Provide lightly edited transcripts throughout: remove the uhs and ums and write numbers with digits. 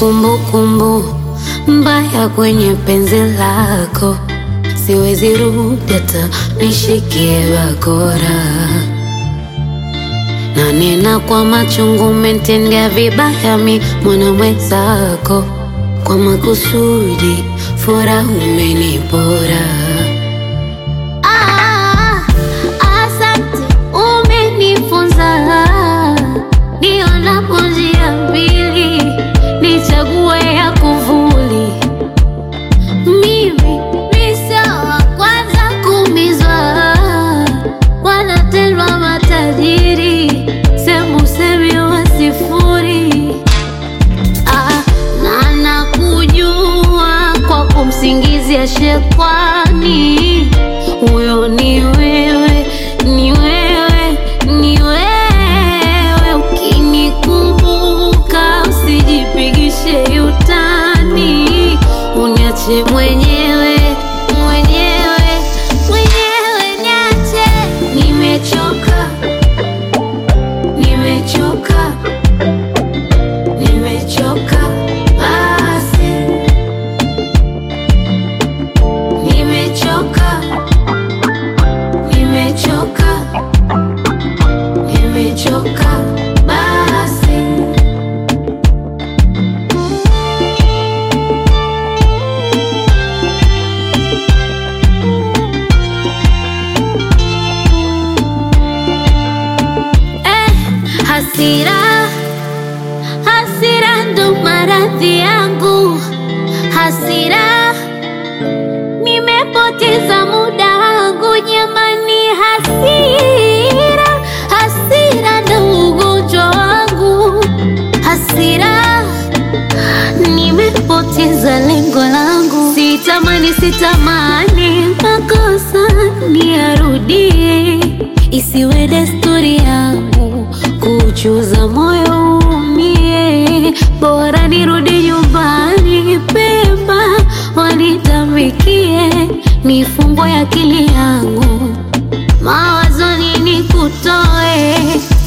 kumbukumbu mbaya kwenye penzi lako, siwezi rudi hata nishikie bakora. Na nena kwa machungu, umenitendea vibaya mi mwana mwenzako, kwa makusudi furaha umenipora. Asante umenifunza, nionapo njia mbili nichague ya kuvuli. Mimi misawa kwanza kumizwa, wanatendwa matajiri, semi wa sifuri. Na nakujua kwa kumsingizia shekwani, huyo ni wewe, ni wewe, ni wewe. Ukinikumbuka usijipigishe utani, uniache mwenyewe, mwenyewe, mwenyewe niache. Nimechoka, nimechoka, nimechoka basi. Nimechoka, nimechoka, nimechoka basi. Hasira, hasira ndo maradhi yangu. Hasira, nimepoteza muda wangu jamani. Hasira, hasira ndo ugonjwa wangu. Hasira, nimepoteza lengo langu. Sitamani, sitamani makosa niyarudie, isiwe desturi yangu kuchuza moyo umie. Bora nirudi nyumbani pema, wanitamikie, nifungwe akili yangu, mawazoni nikutoe.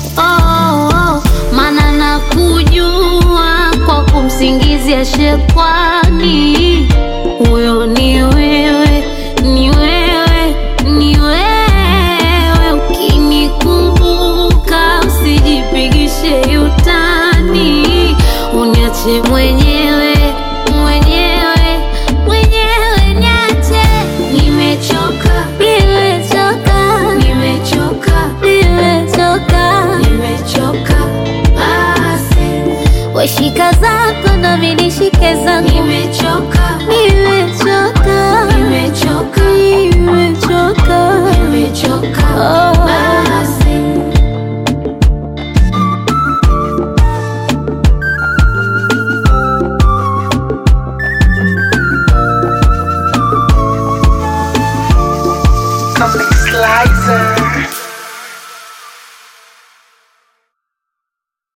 Mana nakujua kwa kumsingizia shekwani, huyo ni wewe, ni wewe, ni wewe. Ukinikumbuka usijipigishe utani, uniache mwenyewe, mwenyewe, mwenyewe niache. Nimechoka, nimechoka, nimechoka, nimechoka, nimechoka basi. Weshika zako na mimi nishike zangu. Nimechoka, nimechoka, nimechoka, nimechoka, nimechoka.